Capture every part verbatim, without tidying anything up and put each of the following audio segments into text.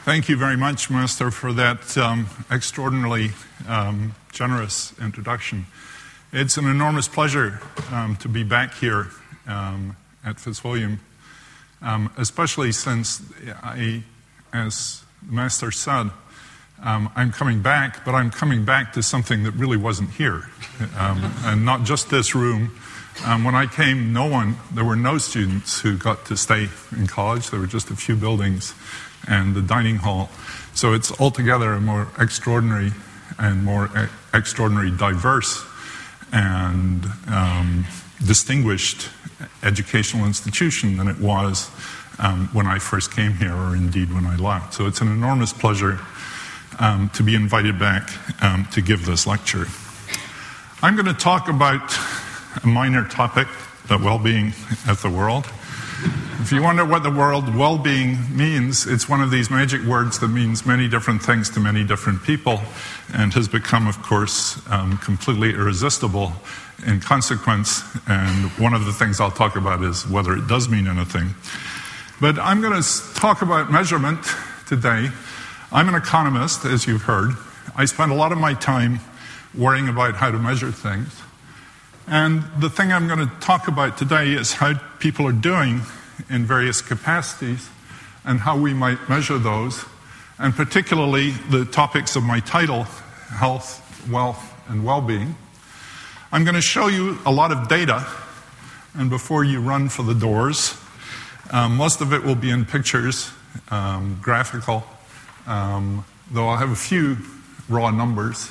Thank you very much, Master, for that um, extraordinarily um, generous introduction. It's an enormous pleasure um, to be back here um, at Fitzwilliam, um, especially since I, as the Master said, um, I'm coming back, but I'm coming back to something that really wasn't here, um, and not just this room. Um, when I came, no one, there were no students who got to stay in college. There were just a few buildings and the dining hall. So it's altogether a more extraordinary and more e- extraordinary diverse and um, distinguished educational institution than it was um, when I first came here, or indeed when I left. So it's an enormous pleasure um, to be invited back um, to give this lecture. I'm going to talk about a minor topic, the well-being of the world. If you wonder what the word well-being means, it's one of these magic words that means many different things to many different people and has become, of course, um, completely irresistible in consequence. And one of the things I'll talk about is whether it does mean anything. But I'm going to talk about measurement today. I'm an economist, as you've heard. I spend a lot of my time worrying about how to measure things. And the thing I'm going to talk about today is how people are doing in various capacities and how we might measure those, and particularly the topics of my title, health, wealth, and well-being. I'm going to show you a lot of data, and before you run for the doors, um, most of it will be in pictures, um, graphical, um, though I'll have a few raw numbers.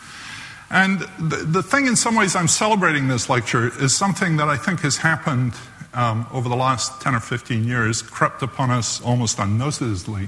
And the, the thing in some ways I'm celebrating this lecture is something that I think has happened um, over the last ten or fifteen years, crept upon us almost unnoticedly,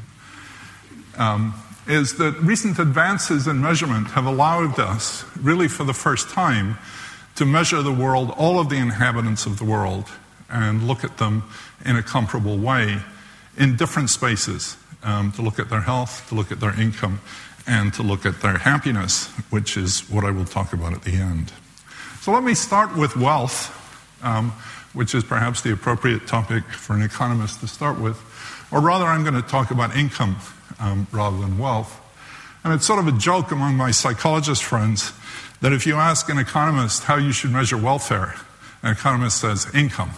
um, is that recent advances in measurement have allowed us, really for the first time, to measure the world, all of the inhabitants of the world, and look at them in a comparable way in different spaces, um, to look at their health, to look at their income, and to look at their happiness, which is what I will talk about at the end. So let me start with wealth, um, which is perhaps the appropriate topic for an economist to start with. Or rather, I'm going to talk about income um, rather than wealth. And it's sort of a joke among my psychologist friends that if you ask an economist how you should measure welfare, an economist says income.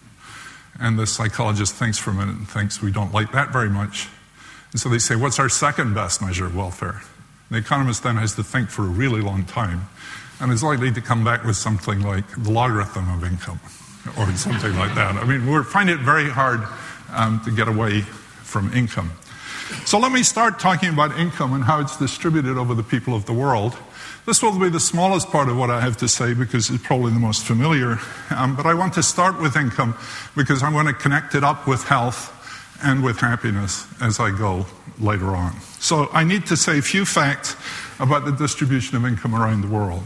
And the psychologist thinks for a minute and thinks we don't like that very much. And so they say, what's our second best measure of welfare? The economist then has to think for a really long time and is likely to come back with something like the logarithm of income or something like that. I mean, we find it very hard um, to get away from income. So let me start talking about income and how it's distributed over the people of the world. This will be the smallest part of what I have to say because it's probably the most familiar. Um, but I want to start with income because I want to connect it up with health and with happiness as I go later on. So I need to say a few facts about the distribution of income around the world.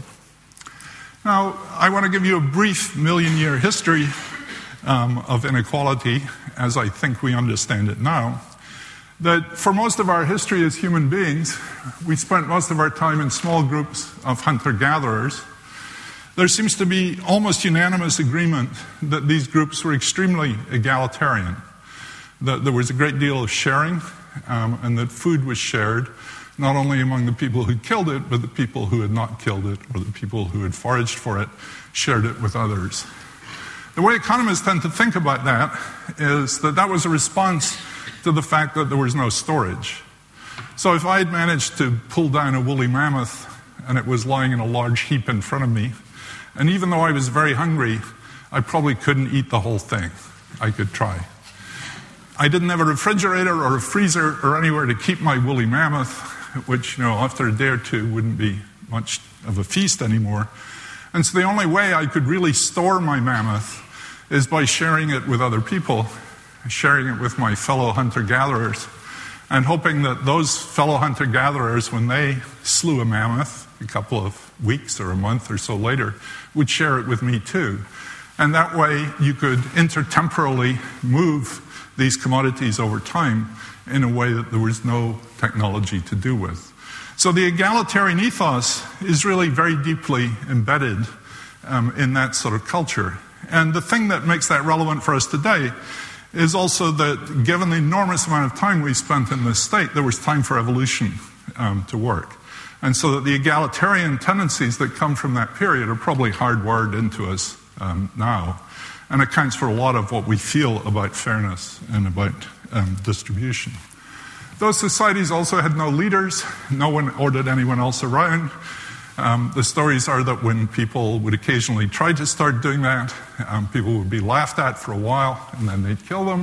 Now, I want to give you a brief million-year history um, of inequality as I think we understand it now. That for most of our history as human beings, we spent most of our time in small groups of hunter-gatherers. There seems to be almost unanimous agreement that these groups were extremely egalitarian. That there was a great deal of sharing, um, and that food was shared, not only among the people who killed it, but the people who had not killed it, or the people who had foraged for it, shared it with others. The way economists tend to think about that is that that was a response to the fact that there was no storage. So if I had managed to pull down a woolly mammoth, and it was lying in a large heap in front of me, and even though I was very hungry, I probably couldn't eat the whole thing. I could try. I didn't have a refrigerator or a freezer or anywhere to keep my woolly mammoth, which, you know, after a day or two wouldn't be much of a feast anymore. And so the only way I could really store my mammoth is by sharing it with other people, sharing it with my fellow hunter-gatherers, and hoping that those fellow hunter-gatherers, when they slew a mammoth a couple of weeks or a month or so later, would share it with me too. And that way you could intertemporally move these commodities over time in a way that there was no technology to do with. So the egalitarian ethos is really very deeply embedded um, in that sort of culture. And the thing that makes that relevant for us today is also that given the enormous amount of time we spent in this state, there was time for evolution um, to work. And so that the egalitarian tendencies that come from that period are probably hardwired into us um, now, and accounts for a lot of what we feel about fairness and about um, distribution. Those societies also had no leaders. No one ordered anyone else around. Um, the stories are that when people would occasionally try to start doing that, um, people would be laughed at for a while, and then they'd kill them.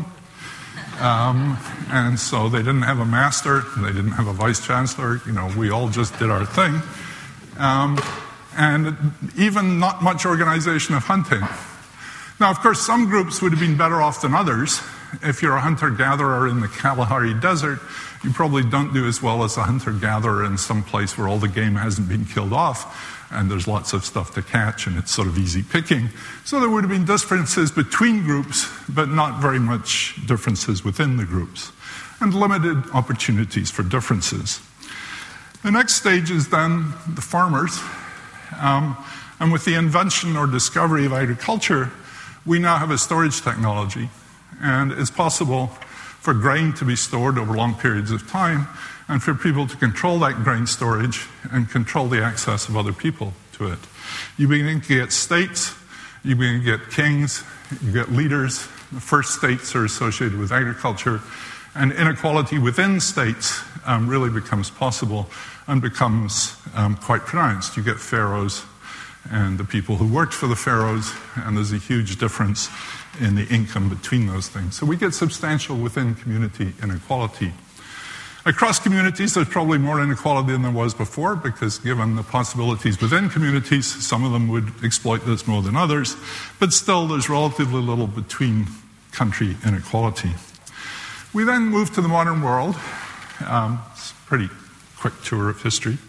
Um, and so they didn't have a master, they didn't have a vice chancellor. You know, we all just did our thing. Um, and even not much organization of hunting. Now, of course, some groups would have been better off than others. If you're a hunter-gatherer in the Kalahari Desert, you probably don't do as well as a hunter-gatherer in some place where all the game hasn't been killed off, and there's lots of stuff to catch, and it's sort of easy picking. So there would have been differences between groups, but not very much differences within the groups, and limited opportunities for differences. The next stage is then the farmers. Um, and with the invention or discovery of agriculture, we now have a storage technology, and it's possible for grain to be stored over long periods of time, and for people to control that grain storage and control the access of other people to it. You begin to get states, you begin to get kings, you get leaders. The first states are associated with agriculture, and inequality within states um, really becomes possible and becomes um, quite pronounced. You get pharaohs and the people who worked for the pharaohs, and there's a huge difference in the income between those things. So we get substantial within community inequality. Across communities, there's probably more inequality than there was before, because given the possibilities within communities, some of them would exploit this more than others, but still there's relatively little between country inequality. We then move to the modern world. Um, it's a pretty quick tour of history.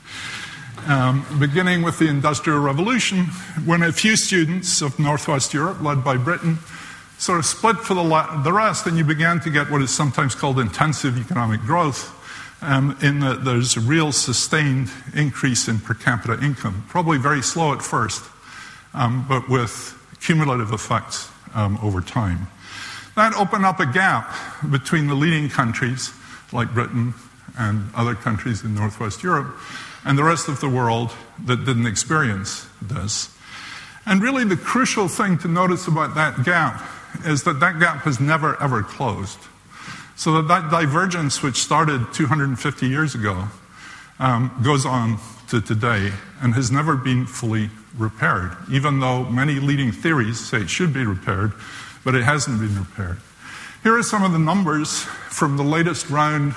Um, beginning with the Industrial Revolution, when a few students of Northwest Europe, led by Britain, sort of split for the, la- the rest, and you began to get what is sometimes called intensive economic growth, um, in that there's a real sustained increase in per capita income, probably very slow at first, um, but with cumulative effects um, over time. That opened up a gap between the leading countries, like Britain and other countries in Northwest Europe, and the rest of the world that didn't experience this. And really the crucial thing to notice about that gap is that that gap has never, ever closed. So that that divergence, which started two hundred fifty years ago, um, goes on to today and has never been fully repaired, even though many leading theories say it should be repaired, but it hasn't been repaired. Here are some of the numbers from the latest round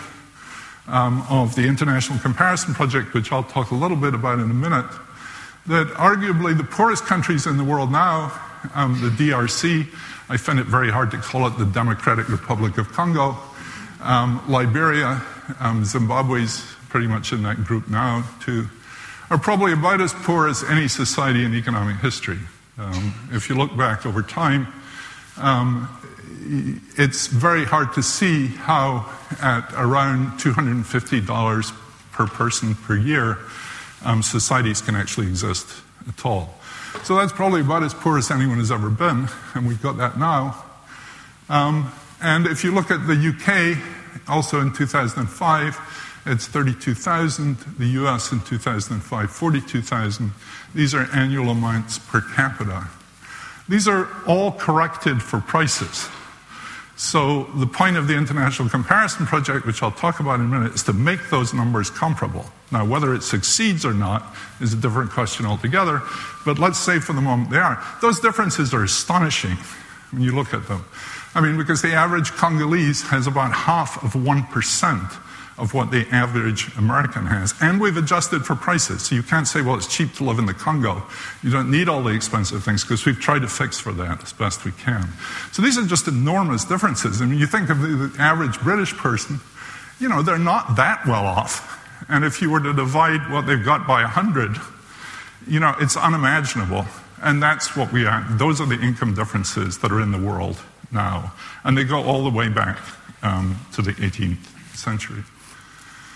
Um, of the International Comparison Project, which I'll talk a little bit about in a minute, that arguably the poorest countries in the world now, um, the D R C, I find it very hard to call it the Democratic Republic of Congo, um, Liberia, um, Zimbabwe's pretty much in that group now too, are probably about as poor as any society in economic history. Um, if you look back over time, um, it's very hard to see how at around two hundred fifty dollars per person per year, um, societies can actually exist at all. So that's probably about as poor as anyone has ever been, and we've got that now. Um, and if you look at the U K, also in two thousand five, it's thirty-two thousand. The U S in two thousand five, forty-two thousand. These are annual amounts per capita. These are all corrected for prices. So the point of the International Comparison Project, which I'll talk about in a minute, is to make those numbers comparable. Now, whether it succeeds or not is a different question altogether, but let's say for the moment they are. Those differences are astonishing when you look at them. I mean, because the average Congolese has about half of one percent of what the average American has. And we've adjusted for prices. So you can't say, well, it's cheap to live in the Congo. You don't need all the expensive things, because we've tried to fix for that as best we can. So these are just enormous differences. I mean, you think of the, the average British person, you know, they're not that well off. And if you were to divide what they've got by one hundred, you know, it's unimaginable. And that's what we are. Those are the income differences that are in the world now. And they go all the way back um, to the eighteenth century.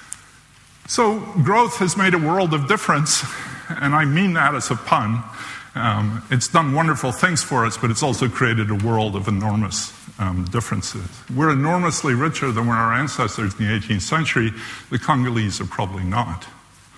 So growth has made a world of difference, and I mean that as a pun. Um, it's done wonderful things for us, but it's also created a world of enormous um, differences. We're enormously richer than were our ancestors in the eighteenth century. The Congolese are probably not.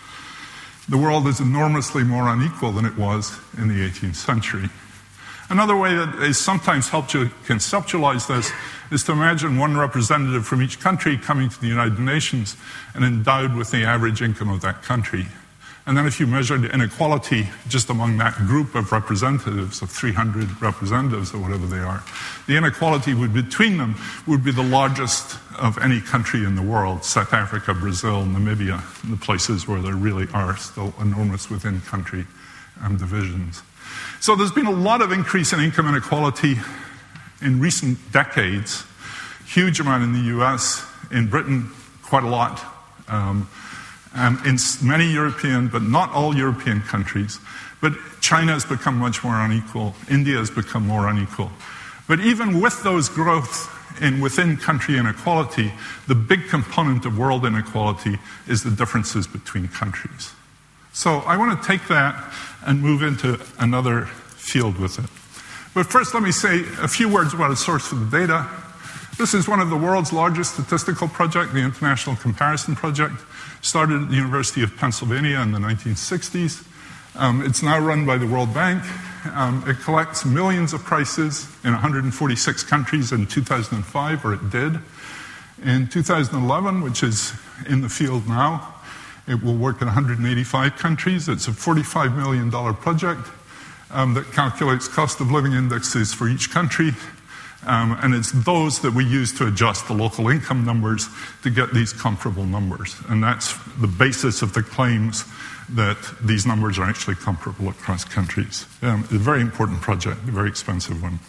The world is enormously more unequal than it was in the eighteenth century. Another way that has sometimes helped you conceptualize this is to imagine one representative from each country coming to the United Nations and endowed with the average income of that country. And then if you measured inequality just among that group of representatives, of three hundred representatives or whatever they are, the inequality would, between them would be the largest of any country in the world: South Africa, Brazil, Namibia, the places where there really are still enormous within-country um, divisions. So there's been a lot of increase in income inequality in recent decades. Huge amount in the U S, in Britain, quite a lot. Um, Um, in many European, but not all European countries. But China has become much more unequal. India has become more unequal. But even with those growth in within-country inequality, the big component of world inequality is the differences between countries. So I want to take that and move into another field with it. But first, let me say a few words about a source for the data. This is one of the world's largest statistical projects, the International Comparison Project. Started at the University of Pennsylvania in the nineteen sixties. Um, it's now run by the World Bank. Um, it collects millions of prices in one hundred forty-six countries in two thousand five, or it did. In two thousand eleven, which is in the field now, it will work in one hundred eighty-five countries. It's a forty-five million dollars project um, that calculates cost of living indexes for each country. Um, and it's those that we use to adjust the local income numbers to get these comparable numbers. And that's the basis of the claims that these numbers are actually comparable across countries. Um, it's a very important project, a very expensive one.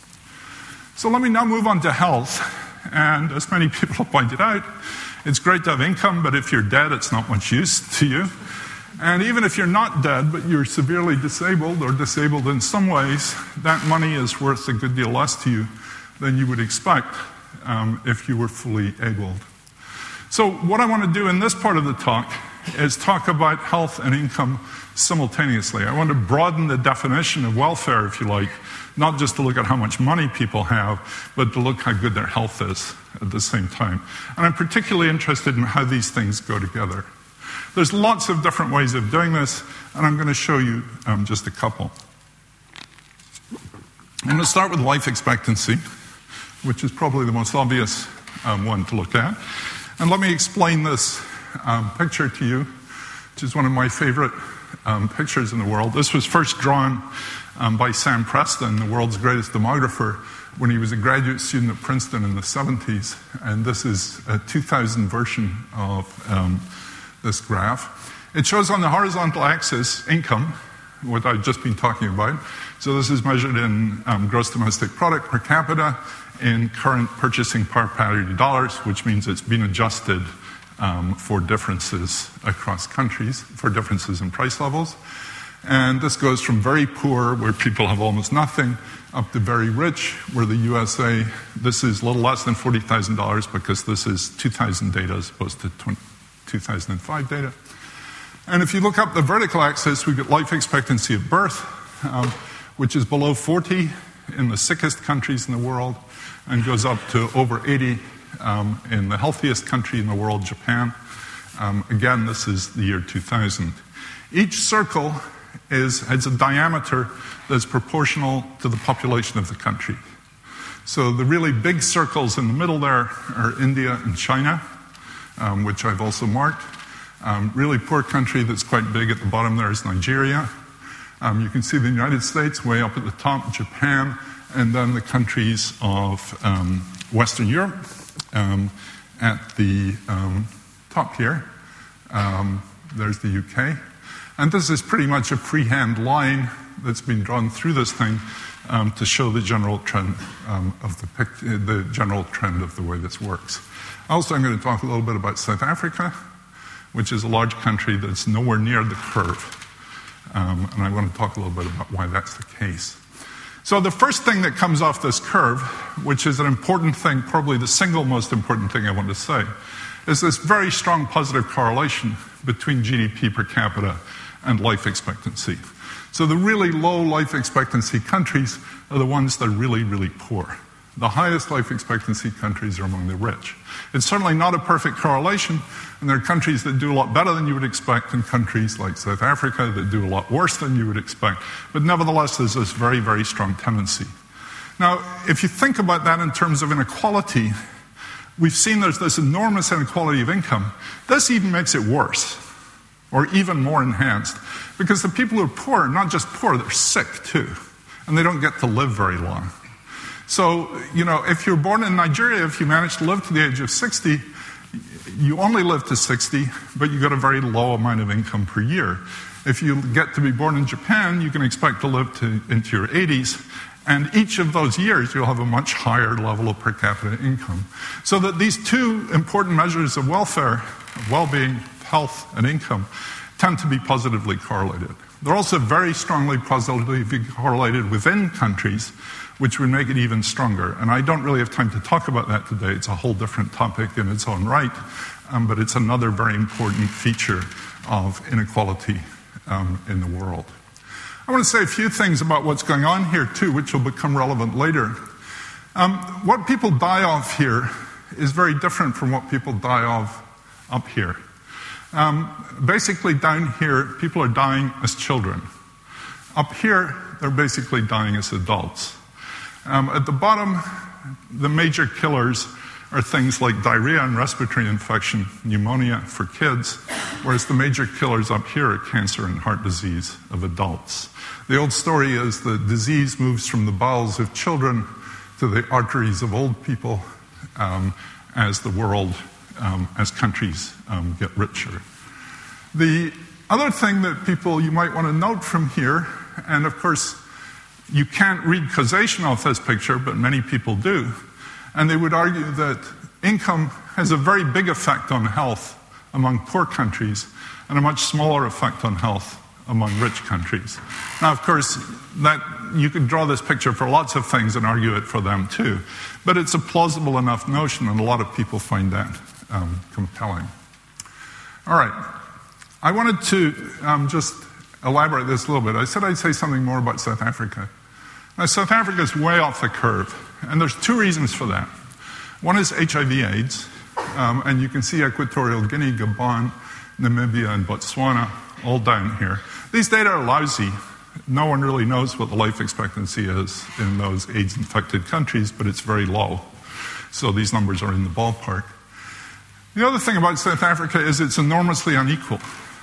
So let me now move on to health. And as many people have pointed out, it's great to have income, but if you're dead, it's not much use to you. And even if you're not dead, but you're severely disabled or disabled in some ways, that money is worth a good deal less to you than you would expect um, if you were fully abled. So what I want to do in this part of the talk is talk about health and income simultaneously. I want to broaden the definition of welfare, if you like, not just to look at how much money people have, but to look how good their health is at the same time. And I'm particularly interested in how these things go together. There's lots of different ways of doing this, and I'm going to show you um, just a couple. I'm going to start with life expectancy, which is probably the most obvious um, one to look at. And let me explain this um, picture to you, which is one of my favorite um, pictures in the world. This was first drawn um, by Sam Preston, the world's greatest demographer, when he was a graduate student at Princeton in the seventies. And this is a two thousand version of um, this graph. It shows on the horizontal axis income, what I've just been talking about. So this is measured in um, gross domestic product per capita in current purchasing power parity dollars, which means it's been adjusted um, for differences across countries, for differences in price levels. And this goes from very poor, where people have almost nothing, up to very rich, where the U S A, this is a little less than forty thousand dollars because this is two thousand data as opposed to two thousand five data. And if you look up the vertical axis, we get life expectancy at birth, um, which is below forty in the sickest countries in the world, and goes up to over eighty um, in the healthiest country in the world, Japan. Um, again, this is the year two thousand. Each circle is, has a diameter that's proportional to the population of the country. So the really big circles in the middle there are India and China, um, which I've also marked. Um, really poor country that's quite big at the bottom there is Nigeria. Um, you can see the United States way up at the top, Japan, and then the countries of um, Western Europe um, at the um, top here. Um, there's the U K. And this is pretty much a freehand line that's been drawn through this thing um, to show the general trend um, of the, pic- the general trend of the way this works. Also, I'm going to talk a little bit about South Africa, which is a large country that's nowhere near the curve. Um, and I want to talk a little bit about why that's the case. So the first thing that comes off this curve, which is an important thing, probably the single most important thing I want to say, is this very strong positive correlation between G D P per capita and life expectancy. So the really low life expectancy countries are the ones that are really, really poor. The highest life expectancy countries are among the rich. It's certainly not a perfect correlation, and there are countries that do a lot better than you would expect, and countries like South Africa that do a lot worse than you would expect. But nevertheless, there's this very, very strong tendency. Now, if you think about that in terms of inequality, we've seen there's this enormous inequality of income. This even makes it worse, or even more enhanced, because the people who are poor are not just poor, they're sick too, and they don't get to live very long. So, you know, if you're born in Nigeria, if you manage to live to the age of sixty, you only live to sixty, but you get a very low amount of income per year. If you get to be born in Japan, you can expect to live to, into your eighties, and each of those years you'll have a much higher level of per capita income. So that these two important measures of welfare, of well-being, health, and income, tend to be positively correlated. They're also very strongly positively correlated within countries, which would make it even stronger. And I don't really have time to talk about that today. It's a whole different topic in its own right, um, but it's another very important feature of inequality um, in the world. I want to say a few things about what's going on here, too, which will become relevant later. Um, what people die of here is very different from what people die of up here. Um, basically, down here, people are dying as children. Up here, they're basically dying as adults. Um, at the bottom, the major killers are things like diarrhea and respiratory infection, pneumonia for kids, whereas the major killers up here are cancer and heart disease of adults. The old story is the disease moves from the bowels of children to the arteries of old people um, as the world, um, as countries um, get richer. The other thing that people you might want to note from here, and of course, you can't read causation off this picture, but many people do. And they would argue that income has a very big effect on health among poor countries and a much smaller effect on health among rich countries. Now, of course, that you could draw this picture for lots of things and argue it for them too. But it's a plausible enough notion, and a lot of people find that um, compelling. All right. I wanted to um, just elaborate this a little bit. I said I'd say something more about South Africa. Now, South Africa is way off the curve, and there's two reasons for that. One is H I V AIDS, um, and you can see Equatorial Guinea, Gabon, Namibia, and Botswana all down here. These data are lousy. No one really knows what the life expectancy is in those AIDS-infected countries, but it's very low. So these numbers are in the ballpark. The other thing about South Africa is it's enormously unequal.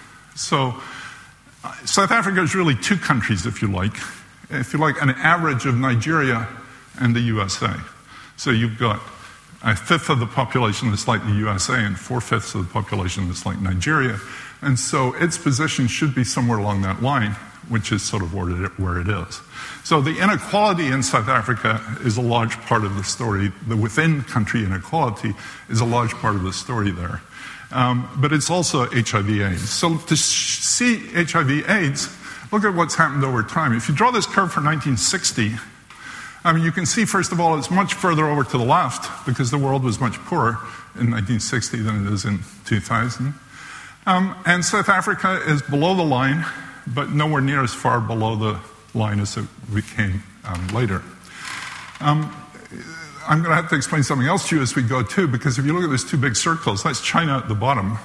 So South Africa is really two countries, if you like. If you like, an average of Nigeria and the U S A. So you've got a fifth of the population that's like the U S A and four-fifths of the population that's like Nigeria. And so its position should be somewhere along that line, which is sort of where it, where it is. So the inequality in South Africa is a large part of the story. The within-country inequality is a large part of the story there. Um, but it's also H I V AIDS. So to sh- see H I V AIDS, look at what's happened over time. If you draw this curve for nineteen sixty, I mean, you can see, first of all, it's much further over to the left because the world was much poorer in nineteen sixty than it is in two thousand. Um, and South Africa is below the line, but nowhere near as far below the line as it became um, later. Um, I'm going to have to explain something else to you as we go, too, because if you look at these two big circles, that's China at the bottom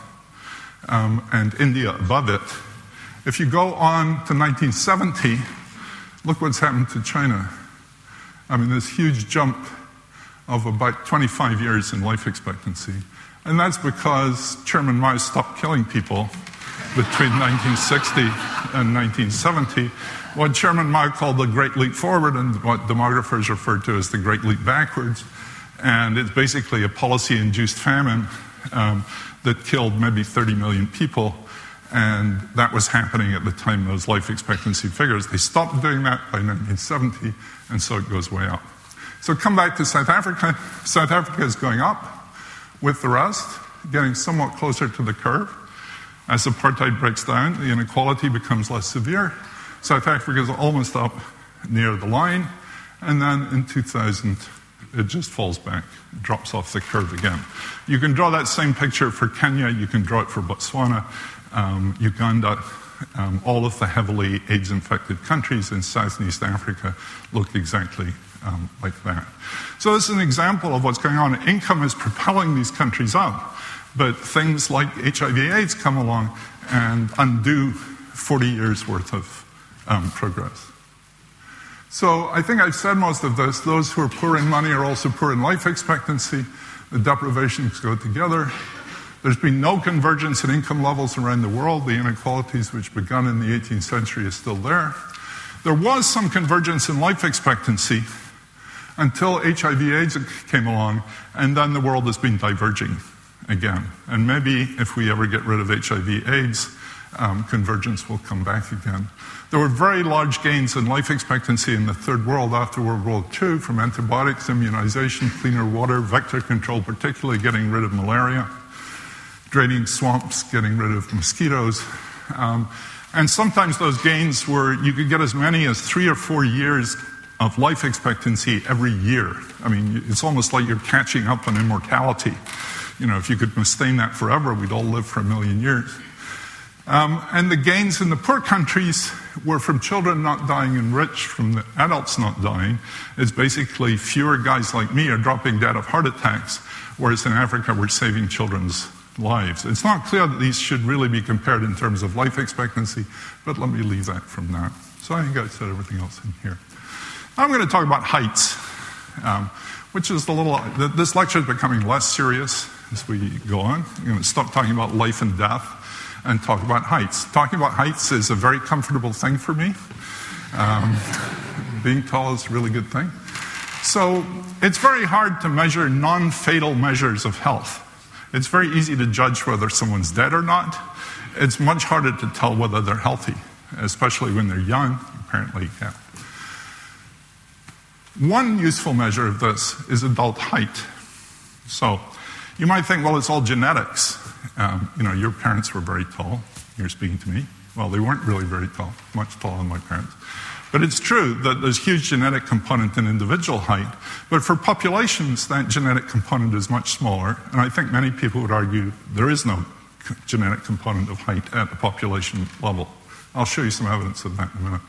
um, and India above it. If you go on to nineteen seventy, look what's happened to China. I mean, this huge jump of about twenty-five years in life expectancy. And that's because Chairman Mao stopped killing people between nineteen sixty and nineteen seventy, what Chairman Mao called the Great Leap Forward and what demographers refer to as the Great Leap Backwards. And it's basically a policy-induced famine um, that killed maybe thirty million people. And that was happening at the time, those life expectancy figures. They stopped doing that by nineteen seventy, and so it goes way up. So come back to South Africa. South Africa is going up with the rest, getting somewhat closer to the curve. As apartheid breaks down, the inequality becomes less severe. South Africa is almost up near the line, and then in two thousand, it just falls back, drops off the curve again. You can draw that same picture for Kenya, you can draw it for Botswana, um, Uganda, um, all of the heavily AIDS-infected countries in South and East Africa looked exactly um, like that. So this is an example of what's going on. Income is propelling these countries up, but things like H I V AIDS come along and undo forty years worth of um, progress. So I think I've said most of this. Those who are poor in money are also poor in life expectancy. The deprivations go together. There's been no convergence in income levels around the world. The inequalities which began in the eighteenth century is still there. There was some convergence in life expectancy until H I V AIDS came along, and then the world has been diverging again. And maybe if we ever get rid of H I V AIDS, um, convergence will come back again. There were very large gains in life expectancy in the third world after World War Two from antibiotics, immunization, cleaner water, vector control, particularly getting rid of malaria, draining swamps, getting rid of mosquitoes. Um, and sometimes those gains were, you could get as many as three or four years of life expectancy every year. I mean, it's almost like you're catching up on immortality. You know, if you could sustain that forever, we'd all live for a million years. Um, and the gains in the poor countries were from children not dying and rich, from the adults not dying. It's basically fewer guys like me are dropping dead of heart attacks, whereas in Africa we're saving children's lives. It's not clear that these should really be compared in terms of life expectancy, but let me leave that from that. So I think I said everything else in here. Now I'm going to talk about heights, um, which is a little, this lecture is becoming less serious as we go on. I'm going to stop talking about life and death and talk about heights. Talking about heights is a very comfortable thing for me. Um, being tall is a really good thing. So it's very hard to measure non-fatal measures of health. It's very easy to judge whether someone's dead or not. It's much harder to tell whether they're healthy, especially when they're young, apparently, yeah. One useful measure of this is adult height. So you might think, well, it's all genetics. Um, you know, your parents were very tall. You're speaking to me. Well, they weren't really very tall, much taller than my parents. But it's true that there's a huge genetic component in individual height. But for populations, that genetic component is much smaller. And I think many people would argue there is no genetic component of height at the population level. I'll show you some evidence of that in a minute.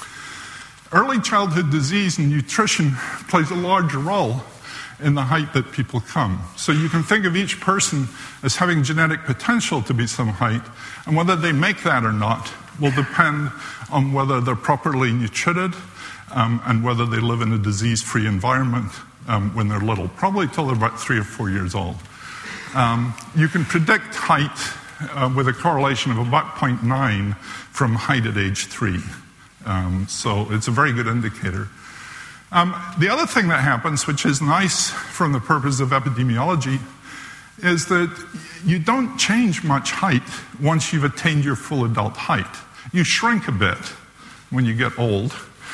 Early childhood disease and nutrition plays a large role in the height that people come. So you can think of each person as having genetic potential to be some height, and whether they make that or not will depend on whether they're properly nutrited um, and whether they live in a disease-free environment um, when they're little, probably till they're about three or four years old. Um, you can predict height uh, with a correlation of about zero point nine from height at age three. Um, so it's a very good indicator. Um, the other thing that happens, which is nice from the purpose of epidemiology, is that you don't change much height once you've attained your full adult height. You shrink a bit when you get old.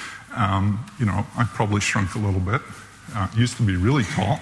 Um, you know, I probably shrunk a little bit. Uh, used to be really tall.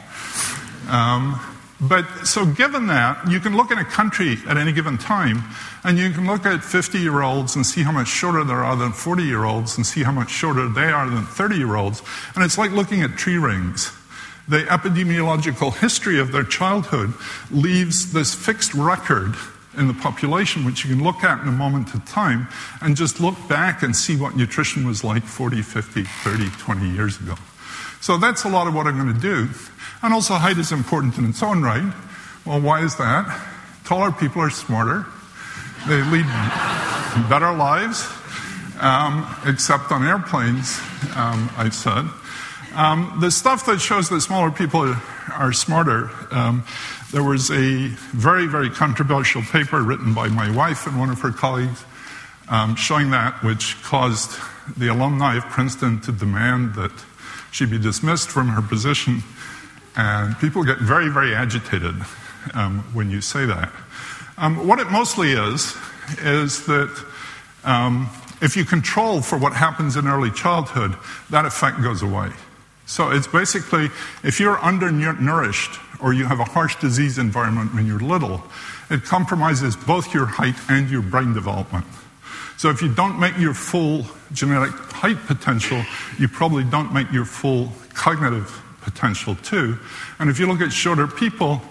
Um, but so given that, you can look at a country at any given time, and you can look at fifty-year-olds and see how much shorter they are than forty-year-olds and see how much shorter they are than thirty-year-olds. And it's like looking at tree rings. The epidemiological history of their childhood leaves this fixed record in the population, which you can look at in a moment of time and just look back and see what nutrition was like forty, fifty, thirty, twenty years ago. So that's a lot of what I'm going to do. And also height is important in its own right. Well, why is that? Taller people are smarter. They lead better lives, um, except on airplanes, um, I've said. Um, the stuff that shows that smaller people are, are smarter, um, there was a very, very controversial paper written by my wife and one of her colleagues um, showing that, which caused the alumni of Princeton to demand that she be dismissed from her position. And people get very, very agitated um, when you say that. Um, what it mostly is, is that um, if you control for what happens in early childhood, that effect goes away. So it's basically, if you're undernourished or you have a harsh disease environment when you're little, it compromises both your height and your brain development. So if you don't make your full genetic height potential, you probably don't make your full cognitive potential too. And if you look at shorter people,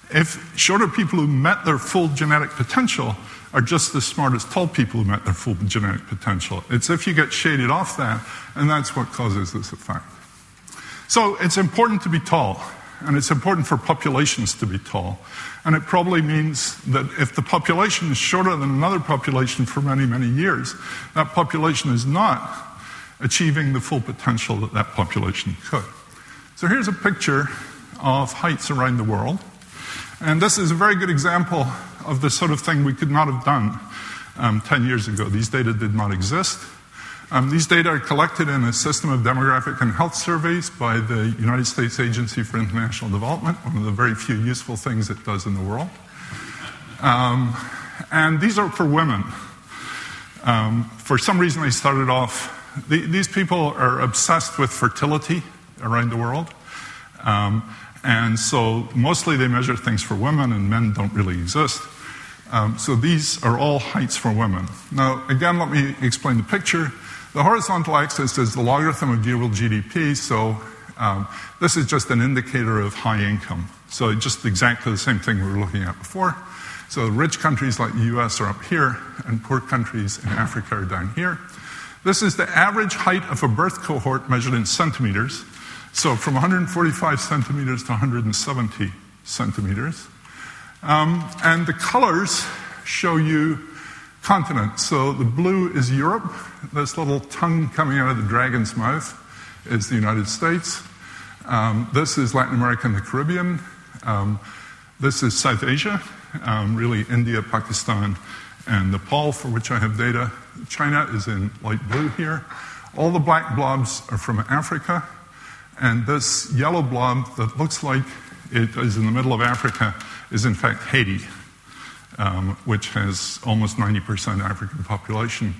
if shorter people who met their full genetic potential are just as smart as tall people who met their full genetic potential. It's if you get shaded off that, and that's what causes this effect. So it's important to be tall, and it's important for populations to be tall. And it probably means that if the population is shorter than another population for many, many years, that population is not achieving the full potential that that population could. So here's a picture of heights around the world. And this is a very good example of the sort of thing we could not have done um, ten years ago. These data did not exist. Um, these data are collected in a system of demographic and health surveys by the United States Agency for International Development, one of the very few useful things it does in the world. Um, and these are for women. Um, for some reason, they started off, the, these people are obsessed with fertility around the world. Um, and so mostly they measure things for women, and men don't really exist. Um, so these are all heights for women. Now, again, let me explain the picture. The horizontal axis is the logarithm of global G D P, so um, this is just an indicator of high income. So just exactly the same thing we were looking at before. So rich countries like the U S are up here, and poor countries in Africa are down here. This is the average height of a birth cohort measured in centimeters. So from one hundred forty-five centimeters to one hundred seventy centimeters. Um, and the colors show you continents. So the blue is Europe. This little tongue coming out of the dragon's mouth is the United States. Um, this is Latin America and the Caribbean. Um, this is South Asia, um, really India, Pakistan, and Nepal, for which I have data. China is in light blue here. All the black blobs are from Africa. And this yellow blob that looks like it is in the middle of Africa is in fact Haiti, um, which has almost ninety percent African population.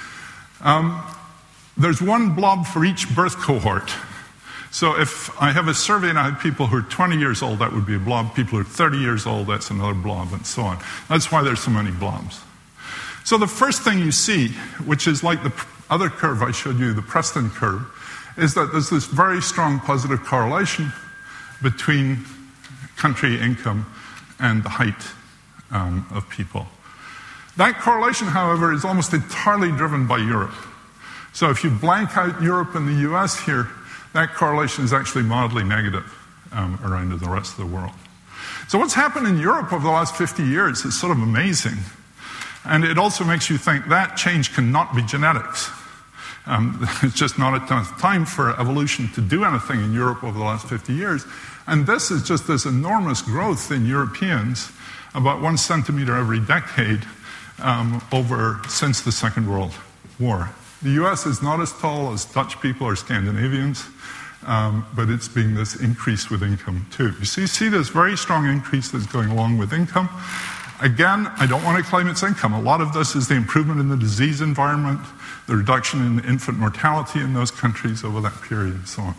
Um, there's one blob for each birth cohort. So if I have a survey and I have people who are twenty years old, that would be a blob. People who are thirty years old, that's another blob, and so on. That's why there's so many blobs. So the first thing you see, which is like the other curve I showed you, the Preston curve, is that there's this very strong positive correlation between country income and the height um, of people. That correlation, however, is almost entirely driven by Europe. So if you blank out Europe and the U S here, that correlation is actually mildly negative um, around the rest of the world. So what's happened in Europe over the last fifty years is sort of amazing. And it also makes you think that change cannot be genetics. Um, it's just not enough time for evolution to do anything in Europe over the last fifty years. And this is just this enormous growth in Europeans, about one centimeter every decade um, over since the Second World War. The U S is not as tall as Dutch people or Scandinavians, um, but it's being this increase with income too. You see, see this very strong increase that's going along with income. Again, I don't want to claim it's income. A lot of this is the improvement in the disease environment, the reduction in infant mortality in those countries over that period, and so on.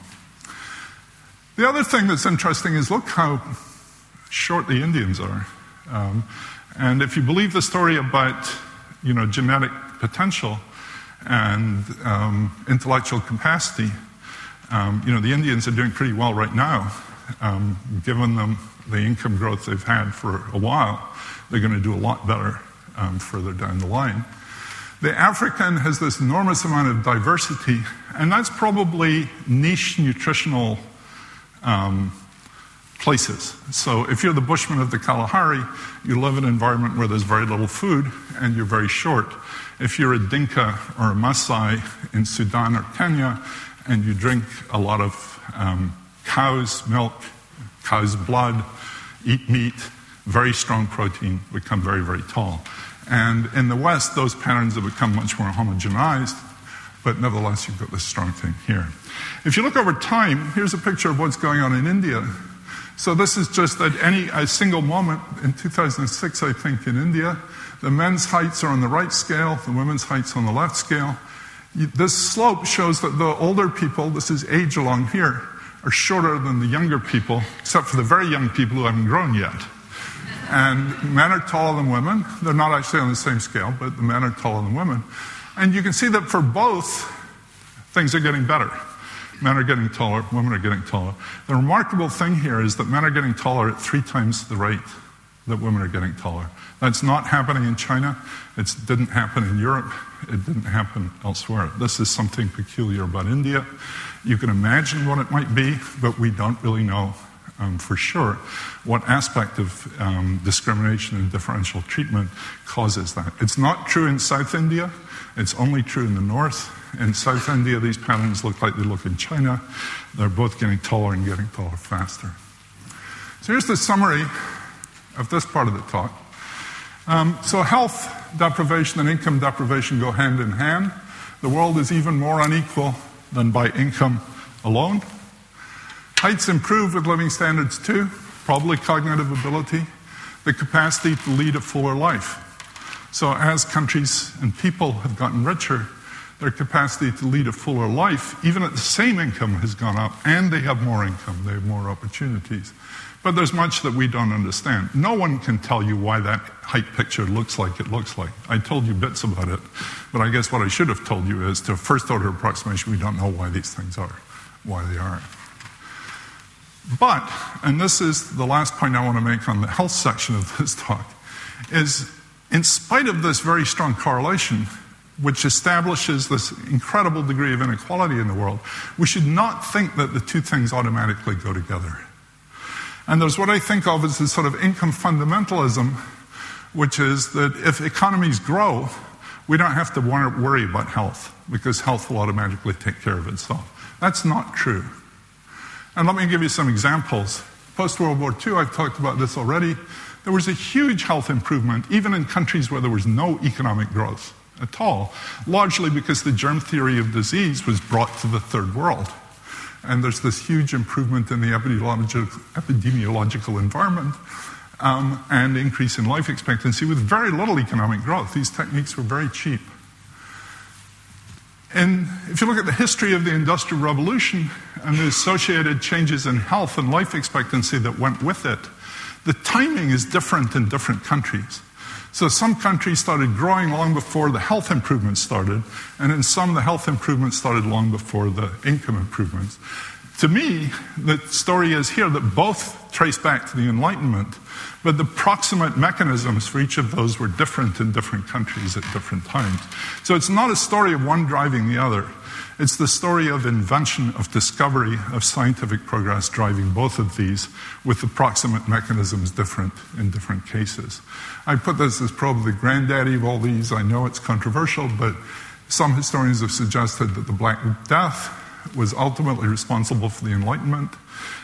The other thing that's interesting is look how short the Indians are. Um, and if you believe the story about, you know, genetic potential and um, intellectual capacity, um, you know, the Indians are doing pretty well right now. Um, given them the income growth they've had for a while, they're going to do a lot better um, further down the line. The African has this enormous amount of diversity, and that's probably niche nutritional um, places. So if you're the Bushman of the Kalahari, you live in an environment where there's very little food, and you're very short. If you're a Dinka or a Maasai in Sudan or Kenya, and you drink a lot of um, cow's milk, cow's blood, eat meat, very strong protein, become very, very tall. And in the West, those patterns have become much more homogenized, but nevertheless, you've got this strong thing here. If you look over time, here's a picture of what's going on in India. So this is just at any a single moment in two thousand six, I think, in India. The men's heights are on the right scale, the women's heights on the left scale. This slope shows that the older people, this is age along here, are shorter than the younger people, except for the very young people who haven't grown yet. And men are taller than women. They're not actually on the same scale, but the men are taller than women. And you can see that for both, things are getting better. men are getting taller, women are getting taller. The remarkable thing here is that men are getting taller at three times the rate that women are getting taller. That's not happening in China. It didn't happen in Europe. It didn't happen elsewhere. This is something peculiar about India. You can imagine what it might be, but we don't really know um, for sure what aspect of um, discrimination and differential treatment causes that. It's not true in South India. It's only true in the north. In South India, these patterns look like they look in China. They're both getting taller and getting taller faster. So here's the summary of this part of the talk. Um, so health deprivation and income deprivation go hand in hand. The world is even more unequal than by income alone. Heights improve with living standards too, probably cognitive ability, the capacity to lead a fuller life. So as countries and people have gotten richer, their capacity to lead a fuller life, even at the same income, has gone up, and they have more income, they have more opportunities. But there's much that we don't understand. No one can tell you why that height picture looks like it looks like. I told you bits about it, but I guess what I should have told you is, to a first-order approximation, we don't know why these things are, why they are. But, and this is the last point I want to make on the health section of this talk, is in spite of this very strong correlation, which establishes this incredible degree of inequality in the world, we should not think that the two things automatically go together. And there's what I think of as this sort of income fundamentalism, which is that if economies grow, we don't have to worry about health, because health will automatically take care of itself. That's not true. And let me give you some examples. Post-World War Two, I've talked about this already, there was a huge health improvement, even in countries where there was no economic growth at all, largely because the germ theory of disease was brought to the third world. And there's this huge improvement in the epidemiological, epidemiological environment um, and increase in life expectancy with very little economic growth. These techniques were very cheap. And if you look at the history of the Industrial Revolution and the associated changes in health and life expectancy that went with it, the timing is different in different countries. So some countries started growing long before the health improvements started, and in some the health improvements started long before the income improvements. To me, the story is here that both trace back to the Enlightenment, but the proximate mechanisms for each of those were different in different countries at different times. So it's not a story of one driving the other. It's the story of invention, of discovery, of scientific progress driving both of these, with the proximate mechanisms different in different cases. I put this as probably the granddaddy of all these. I know it's controversial, but some historians have suggested that the Black Death was ultimately responsible for the Enlightenment.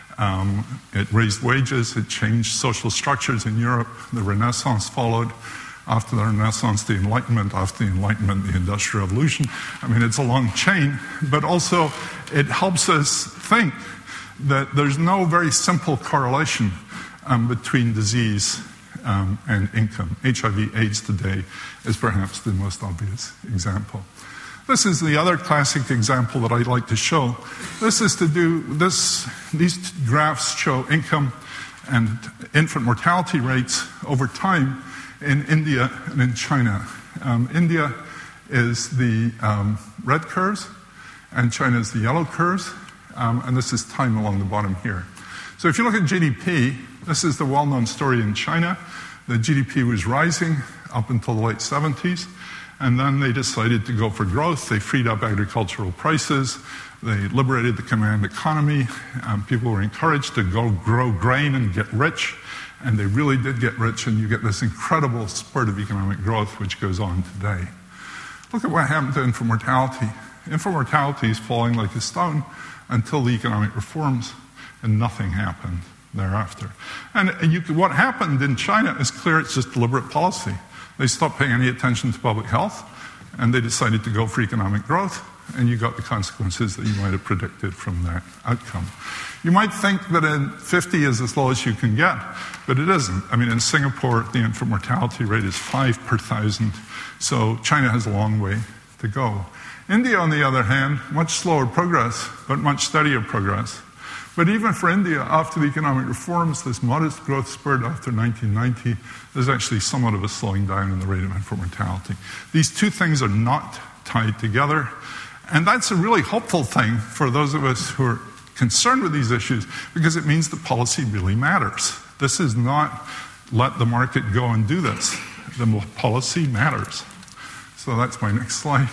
Um, it raised wages, it changed social structures in Europe. The Renaissance followed. After the Renaissance, the Enlightenment. After the Enlightenment, the Industrial Revolution. I mean, it's a long chain, but also it helps us think that there's no very simple correlation um, between disease um, and income. H I V AIDS today is perhaps the most obvious example. This is the other classic example that I'd like to show. This is to do, this, these graphs show income and infant mortality rates over time in India and in China. Um, India is the um, red curves, and China is the yellow curves, um, and this is time along the bottom here. So if you look at G D P, this is the well-known story in China. The G D P was rising up until the late seventies, and then they decided to go for growth. They freed up agricultural prices. They liberated the command economy. Um, people were encouraged to go grow grain and get rich. And they really did get rich, and you get this incredible spurt of economic growth which goes on today. Look at what happened to infant mortality. Infant mortality is falling like a stone until the economic reforms, and nothing happened thereafter. And you, what happened in China is clear, it's just deliberate policy. They stopped paying any attention to public health, and they decided to go for economic growth, and you got the consequences that you might have predicted from that outcome. You might think that in fifty is as low as you can get, but it isn't. I mean, in Singapore, the infant mortality rate is five per thousand, so China has a long way to go. India, on the other hand, much slower progress, but much steadier progress. But even for India, after the economic reforms, this modest growth spurt after nineteen ninety, there's actually somewhat of a slowing down in the rate of infant mortality. These two things are not tied together. And that's a really hopeful thing for those of us who are concerned with these issues, because it means that policy really matters. This is not let the market go and do this. The policy matters. So that's my next slide.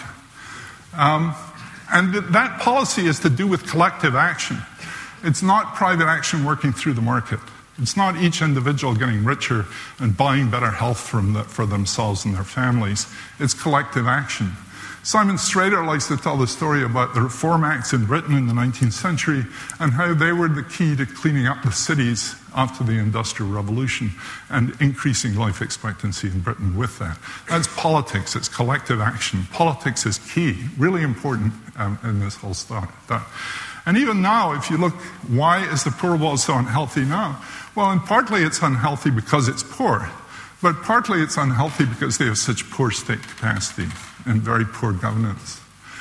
Um, and th- that policy is to do with collective action. It's not private action working through the market. It's not each individual getting richer and buying better health from the, for themselves and their families. It's collective action. Simon Strader likes to tell the story about the Reform Acts in Britain in the nineteenth century and how they were the key to cleaning up the cities after the Industrial Revolution and increasing life expectancy in Britain with that. That's politics. It's collective action. Politics is key, really important um, in this whole stuff. And even now, if you look, why is the poor world so unhealthy now? Well, and partly it's unhealthy because it's poor, but partly it's unhealthy because they have such poor state capacity and very poor governance.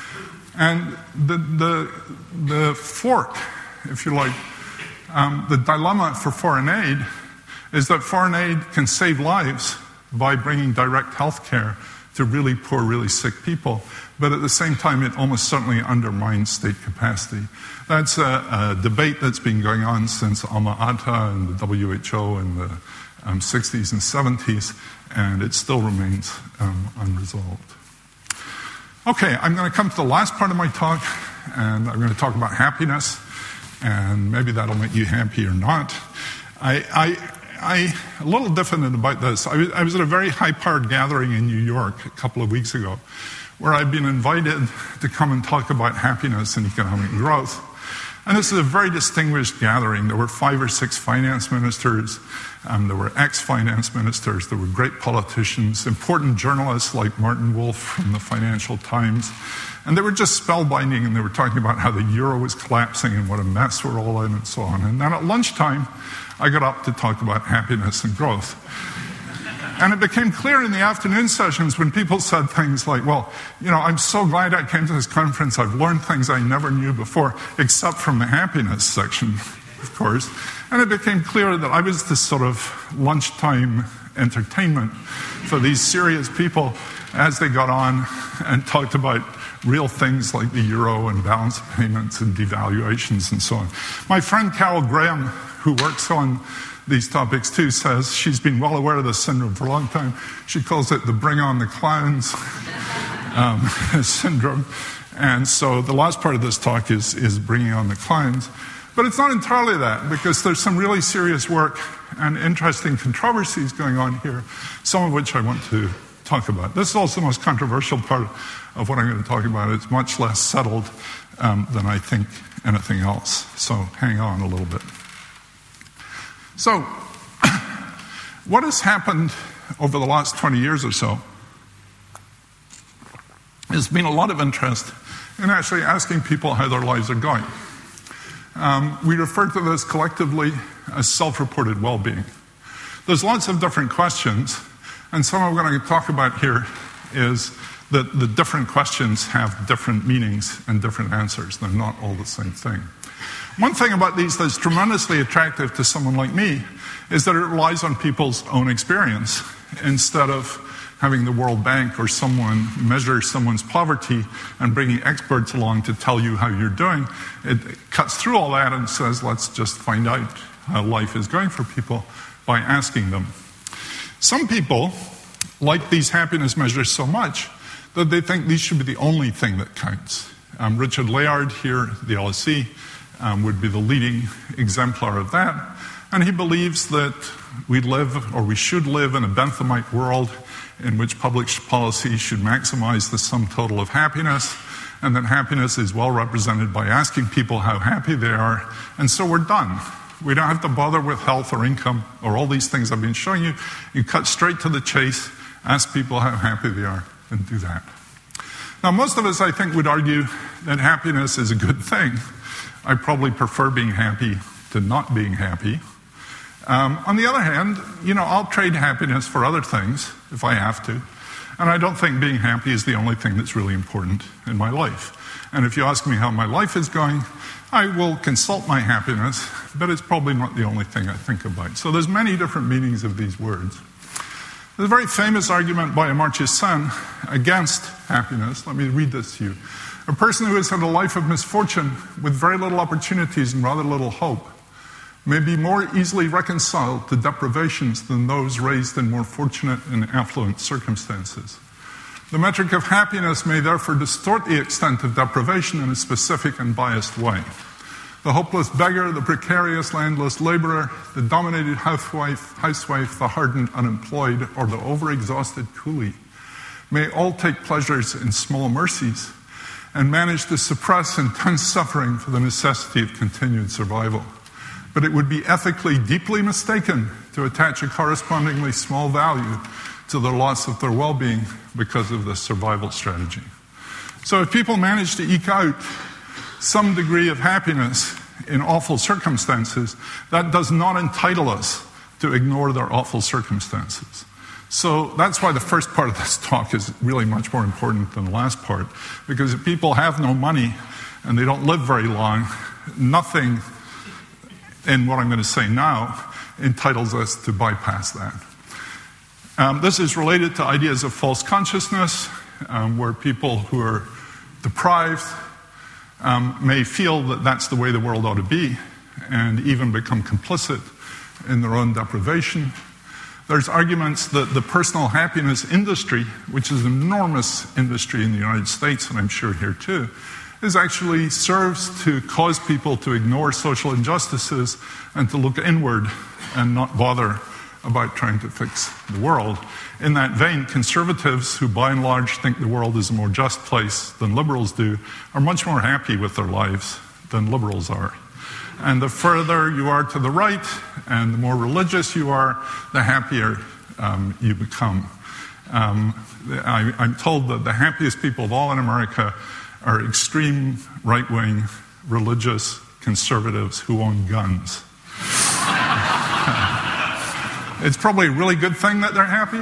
And the the, the fork, if you like, um, the dilemma for foreign aid is that foreign aid can save lives by bringing direct health care to really poor, really sick people, but at the same time it almost certainly undermines state capacity. That's a, a debate that's been going on since Alma-Ata and the W H O in the um, sixties and seventies, and it still remains um, unresolved. Okay, I'm going to come to the last part of my talk, and I'm going to talk about happiness, and maybe that'll make you happy or not. I, I, I a little different about this. I was, I was at a very high-powered gathering in New York a couple of weeks ago, where I'd been invited to come and talk about happiness and economic growth. And this is a very distinguished gathering. There were five or six finance ministers, um, there were ex-finance ministers, there were great politicians, important journalists like Martin Wolf from the Financial Times, and they were just spellbinding, and they were talking about how the euro was collapsing and what a mess we're all in and so on. And then at lunchtime, I got up to talk about happiness and growth. And it became clear in the afternoon sessions when people said things like, well, you know, I'm so glad I came to this conference. I've learned things I never knew before, except from the happiness section, of course. And it became clear that I was this sort of lunchtime entertainment for these serious people as they got on and talked about real things like the euro and balance of payments and devaluations and so on. My friend Carol Graham, who works on these topics too, says she's been well aware of this syndrome for a long time. She calls it the bring on the clowns um, syndrome. And so the last part of this talk is, is bringing on the clowns. But it's not entirely that, because there's some really serious work and interesting controversies going on here, some of which I want to talk about. This is also the most controversial part of what I'm going to talk about. It's much less settled um, than I think anything else. So hang on a little bit. So, what has happened over the last twenty years or so? There's been a lot of interest in actually asking people how their lives are going. Um, we refer to this collectively as self-reported well-being. There's lots of different questions, and some I'm going to talk about here is that the different questions have different meanings and different answers. They're not all the same thing. One thing about these that's tremendously attractive to someone like me is that it relies on people's own experience instead of having the World Bank or someone measure someone's poverty and bringing experts along to tell you how you're doing. It cuts through all that and says, let's just find out how life is going for people by asking them. Some people like these happiness measures so much that they think these should be the only thing that counts. Um, Richard Layard here at the L S E Um, would be the leading exemplar of that. And he believes that we live, or we should live, in a Benthamite world in which public policy should maximize the sum total of happiness, and that happiness is well represented by asking people how happy they are, and so we're done. We don't have to bother with health or income or all these things I've been showing you. You cut straight to the chase, ask people how happy they are, and do that. Now, most of us, I think, would argue that happiness is a good thing. I probably prefer being happy to not being happy. Um, on the other hand, you know, I'll trade happiness for other things if I have to. And I don't think being happy is the only thing that's really important in my life. And if you ask me how my life is going, I will consult my happiness, but it's probably not the only thing I think about. So there's many different meanings of these words. There's a very famous argument by Amartya Sen against happiness. Let me read this to you. A person who has had a life of misfortune with very little opportunities and rather little hope may be more easily reconciled to deprivations than those raised in more fortunate and affluent circumstances. The metric of happiness may therefore distort the extent of deprivation in a specific and biased way. The hopeless beggar, the precarious landless laborer, the dominated housewife, housewife, the hardened unemployed, or the overexhausted coolie may all take pleasures in small mercies and manage to suppress intense suffering for the necessity of continued survival. But it would be ethically deeply mistaken to attach a correspondingly small value to the loss of their well-being because of this survival strategy. So if people manage to eke out some degree of happiness in awful circumstances, that does not entitle us to ignore their awful circumstances. So that's why the first part of this talk is really much more important than the last part, because if people have no money and they don't live very long, nothing in what I'm going to say now entitles us to bypass that. Um, this is related to ideas of false consciousness, um, where people who are deprived um, may feel that that's the way the world ought to be and even become complicit in their own deprivation. There's arguments that the personal happiness industry, which is an enormous industry in the United States, and I'm sure here too, is actually serves to cause people to ignore social injustices and to look inward and not bother about trying to fix the world. In that vein, conservatives, who by and large think the world is a more just place than liberals do, are much more happy with their lives than liberals are. And the further you are to the right and the more religious you are, the happier um, you become. Um, I, I'm told that the happiest people of all in America are extreme right-wing religious conservatives who own guns. It's probably a really good thing that they're happy.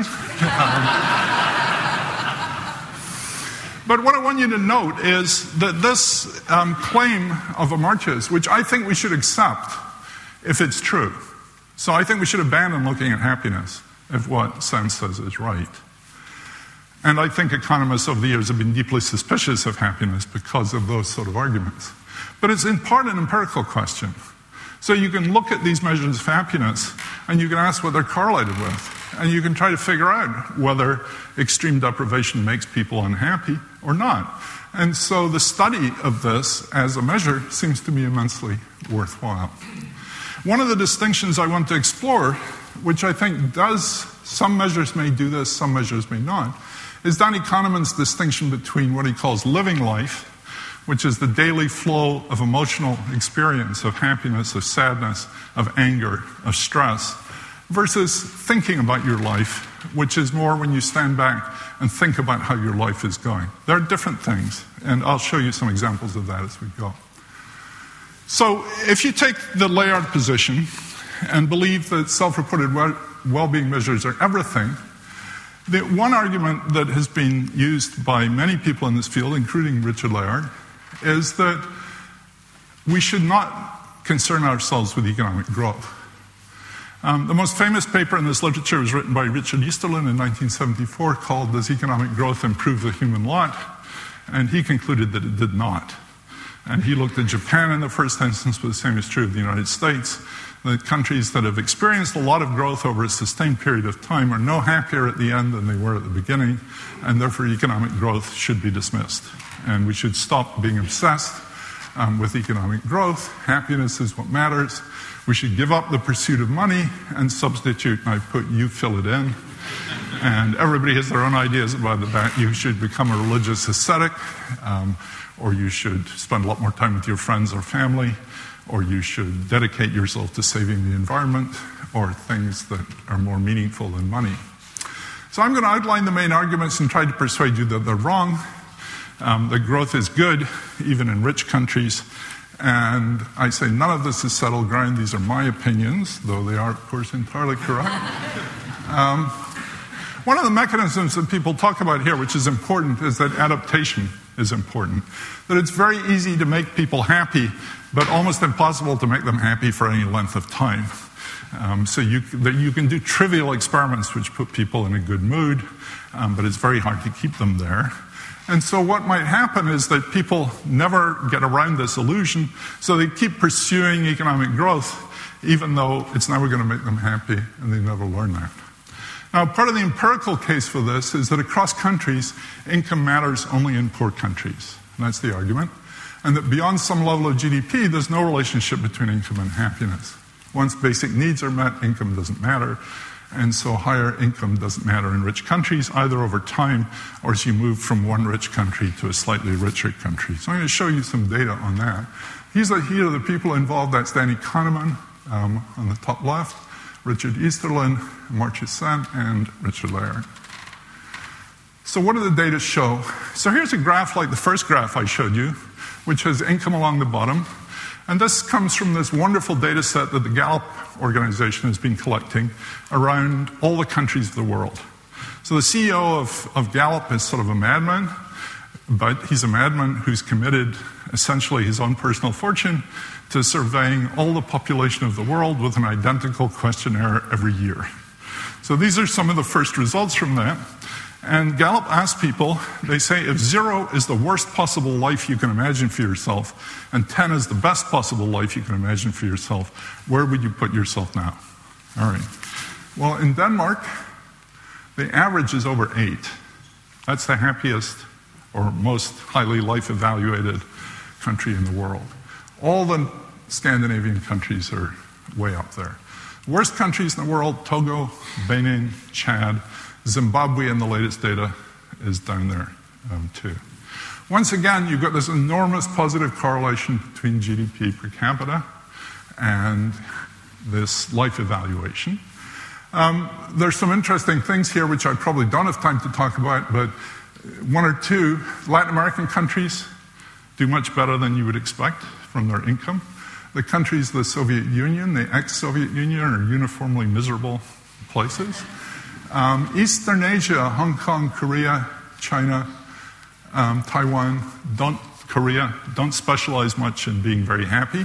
Um, but what I want you to note is that this um, claim of Amartya's, which I think we should accept if it's true. So I think we should abandon looking at happiness if what Sen says is right. And I think economists over the years have been deeply suspicious of happiness because of those sort of arguments. But it's in part an empirical question. So you can look at these measures of happiness and you can ask what they're correlated with. And you can try to figure out whether extreme deprivation makes people unhappy or not. And so the study of this as a measure seems to be immensely worthwhile. One of the distinctions I want to explore, which I think does, some measures may do this, some measures may not, is Danny Kahneman's distinction between what he calls living life, which is the daily flow of emotional experience, of happiness, of sadness, of anger, of stress, versus thinking about your life, which is more when you stand back and think about how your life is going. There are different things, and I'll show you some examples of that as we go. So if you take the Layard position and believe that self-reported well-being measures are everything, the one argument that has been used by many people in this field, including Richard Layard, is that we should not concern ourselves with economic growth. Um, the most famous paper in this literature was written by Richard Easterlin in nineteen seventy-four called "Does Economic Growth Improve the Human Lot?" And he concluded that it did not. And he looked at Japan in the first instance, but the same is true of the United States. The countries that have experienced a lot of growth over a sustained period of time are no happier at the end than they were at the beginning, and therefore economic growth should be dismissed. And we should stop being obsessed um, with economic growth. Happiness is what matters. We should give up the pursuit of money and substitute, and I put you fill it in. And everybody has their own ideas about that. You should become a religious ascetic, um, or you should spend a lot more time with your friends or family, or you should dedicate yourself to saving the environment, or things that are more meaningful than money. So I'm going to outline the main arguments and try to persuade you that they're wrong, um, that growth is good, even in rich countries. And I say none of this is settled ground. These are my opinions, though they are, of course, entirely correct. Um, one of the mechanisms that people talk about here, which is important, is that adaptation is important. That it's very easy to make people happy, but almost impossible to make them happy for any length of time. Um, so you, that you can do trivial experiments which put people in a good mood, um, but it's very hard to keep them there. And so what might happen is that people never get around this illusion, so they keep pursuing economic growth, even though it's never going to make them happy, and they never learn that. Now, part of the empirical case for this is that across countries, income matters only in poor countries. And that's the argument. And that beyond some level of G D P, there's no relationship between income and happiness. Once basic needs are met, income doesn't matter. And so higher income doesn't matter in rich countries, either over time or as you move from one rich country to a slightly richer country. So I'm going to show you some data on that. These are here are the people involved. That's Danny Kahneman um, on the top left, Richard Easterlin, Amartya Sen, and Richard Layard. So what do the data show? So here's a graph like the first graph I showed you, which has income along the bottom. And this comes from this wonderful data set that the Gallup organization has been collecting around all the countries of the world. So the C E O of, of Gallup is sort of a madman, but he's a madman who's committed essentially his own personal fortune to surveying all the population of the world with an identical questionnaire every year. So these are some of the first results from that. And Gallup asks people, they say, if zero is the worst possible life you can imagine for yourself, and ten is the best possible life you can imagine for yourself, where would you put yourself now? All right. Well, in Denmark, the average is over eight. That's the happiest or most highly life-evaluated country in the world. All the Scandinavian countries are way up there. Worst countries in the world, Togo, Benin, Chad, Zimbabwe in the latest data is down there um, too. Once again, you've got this enormous positive correlation between G D P per capita and this life evaluation. Um, there's some interesting things here which I probably don't have time to talk about, but one or two Latin American countries do much better than you would expect from their income. The countries of the Soviet Union, the ex-Soviet Union, are uniformly miserable places. Um, Eastern Asia, Hong Kong, Korea, China, um, Taiwan, don't, Korea, don't specialize much in being very happy.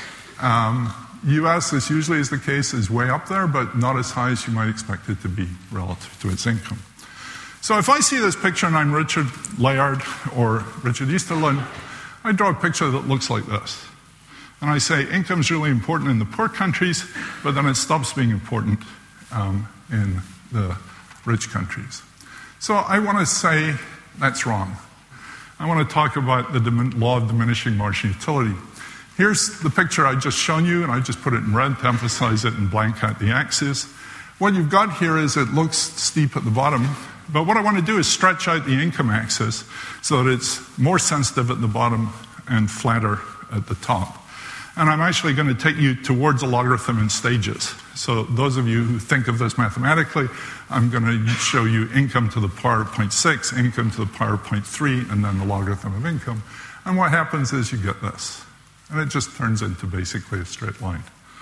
Um, U S, as usually is the case, is way up there, but not as high as you might expect it to be relative to its income. So if I see this picture and I'm Richard Layard or Richard Easterlin, I draw a picture that looks like this. And I say income is really important in the poor countries, but then it stops being important um, in the rich countries. So I want to say that's wrong. I want to talk about the dim- law of diminishing marginal utility. Here's the picture I just shown you, and I just put it in red to emphasize it and blank out the axis. What you've got here is it looks steep at the bottom, but what I want to do is stretch out the income axis so that it's more sensitive at the bottom and flatter at the top. And I'm actually going to take you towards a logarithm in stages. So those of you who think of this mathematically, I'm going to show you income to the power of zero point six, income to the power of zero point three, and then the logarithm of income. And what happens is you get this. And it just turns into basically a straight line.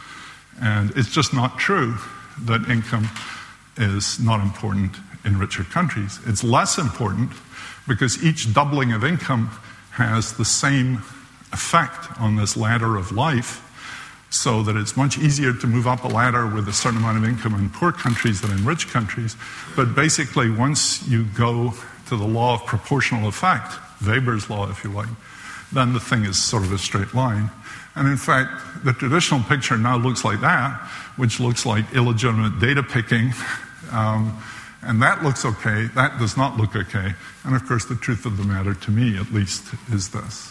And it's just not true that income is not important in richer countries. It's less important because each doubling of income has the same effect on this ladder of life, so that it's much easier to move up a ladder with a certain amount of income in poor countries than in rich countries. But basically, once you go to the law of proportional effect, Weber's law, if you like, then the thing is sort of a straight line. And in fact, the traditional picture now looks like that, which looks like illegitimate data picking. Um, and that looks okay. That does not look okay. And of course, the truth of the matter, to me at least, is this.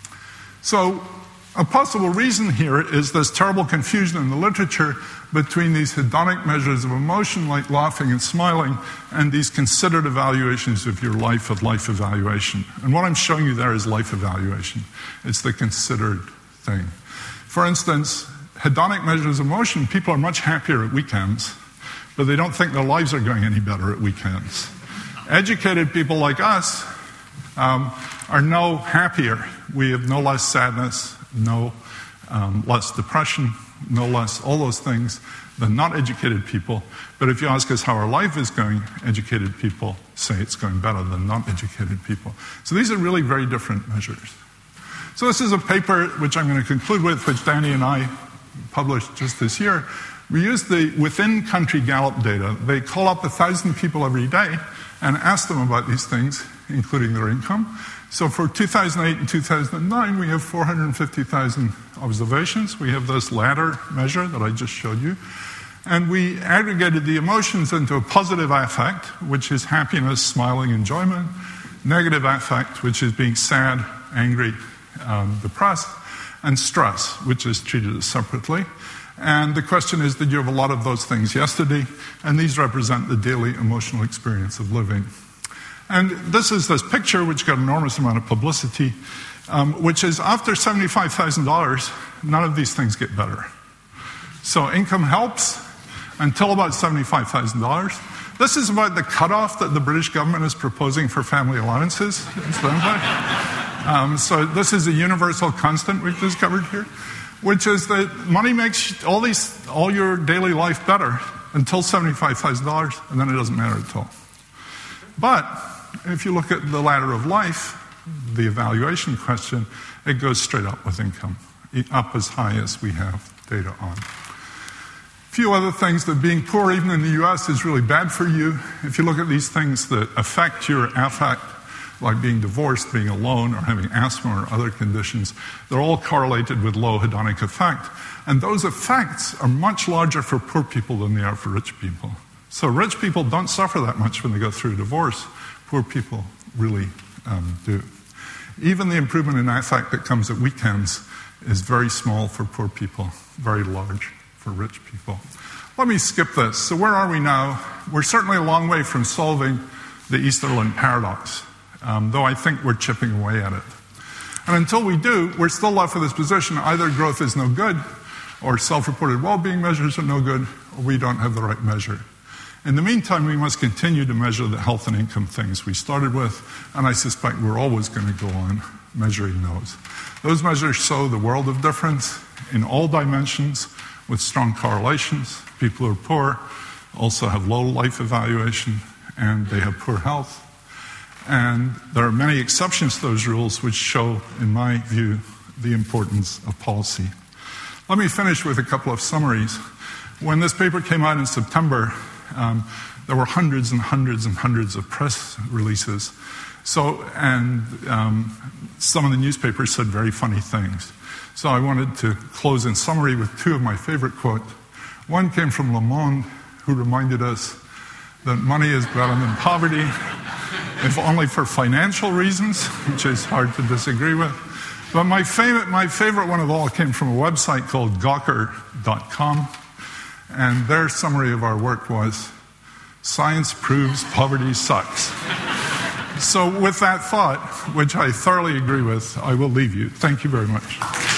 So a possible reason here is this terrible confusion in the literature between these hedonic measures of emotion, like laughing and smiling, and these considered evaluations of your life, of life evaluation. And what I'm showing you there is life evaluation. It's the considered thing. For instance, hedonic measures of emotion, people are much happier at weekends, but they don't think their lives are going any better at weekends. Educated people like us um, are no happier. We have no less sadness, no um, less depression, no less all those things than not educated people. But if you ask us how our life is going, educated people say it's going better than not educated people. So these are really very different measures. So this is a paper which I'm going to conclude with, which Danny and I published just this year. We use the within-country Gallup data. They call up a thousand people every day and ask them about these things including their income. So for two thousand eight and two thousand nine, we have four hundred fifty thousand observations. We have this ladder measure that I just showed you. And we aggregated the emotions into a positive affect, which is happiness, smiling, enjoyment. Negative affect, which is being sad, angry, um, depressed. And stress, which is treated separately. And the question is, did you have a lot of those things yesterday? And these represent the daily emotional experience of living. And this is this picture, which got an enormous amount of publicity, um, which is after seventy-five thousand dollars, none of these things get better. So income helps until about seventy-five thousand dollars. This is about the cutoff that the British government is proposing for family allowances, incidentally. Um, so this is a universal constant we've discovered here, which is that money makes all these, all your daily life better until seventy-five thousand dollars, and then it doesn't matter at all. But if you look at the ladder of life, the evaluation question, it goes straight up with income, up as high as we have data on. A few other things, that being poor even in the U S is really bad for you. If you look at these things that affect your affect, like being divorced, being alone, or having asthma or other conditions, they're all correlated with low hedonic effect. And those effects are much larger for poor people than they are for rich people. So rich people don't suffer that much when they go through a divorce. Poor people really um, do. Even the improvement in affect that comes at weekends is very small for poor people, very large for rich people. Let me skip this. So where are we now? We're certainly a long way from solving the Easterlin paradox. Um, though I think we're chipping away at it. And until we do, we're still left with this position: either growth is no good, or self-reported well-being measures are no good, or we don't have the right measure. In the meantime, we must continue to measure the health and income things we started with, and I suspect we're always going to go on measuring those. Those measures show the world of difference in all dimensions with strong correlations. People who are poor also have low life evaluation, and they have poor health. And there are many exceptions to those rules which show, in my view, the importance of policy. Let me finish with a couple of summaries. When this paper came out in September, um, there were hundreds and hundreds and hundreds of press releases. So, and um, some of the newspapers said very funny things. So I wanted to close in summary with two of my favorite quotes. One came from Le Monde, who reminded us that money is better than poverty, if only for financial reasons, which is hard to disagree with. But my favorite, my favorite one of all came from a website called Gawker dot com, and their summary of our work was, "Science proves poverty sucks." So with that thought, which I thoroughly agree with, I will leave you. Thank you very much.